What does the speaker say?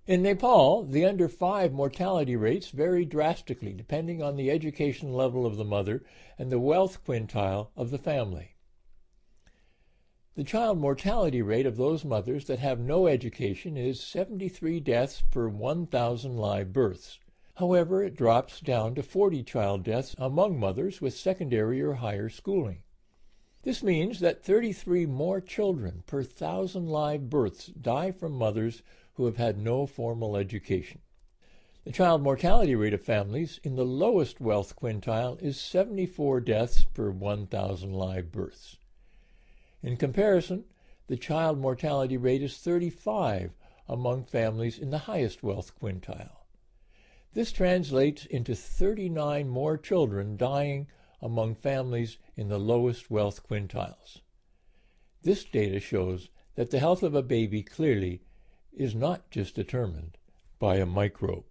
In Nepal, the under 5 mortality rates vary drastically depending on the education level of the mother and the wealth quintile of the family. The child mortality rate of those mothers that have no education is 73 deaths per 1,000 live births. However, it drops down to 40 child deaths among mothers with secondary or higher schooling. This means that 33 more children per 1,000 live births die from mothers who have had no formal education. The child mortality rate of families in the lowest wealth quintile is 74 deaths per 1,000 live births. In comparison, the child mortality rate is 35 among families in the highest wealth quintile. This translates into 39 more children dying among families in the lowest wealth quintiles. This data shows that the health of a baby clearly is not just determined by a microbe.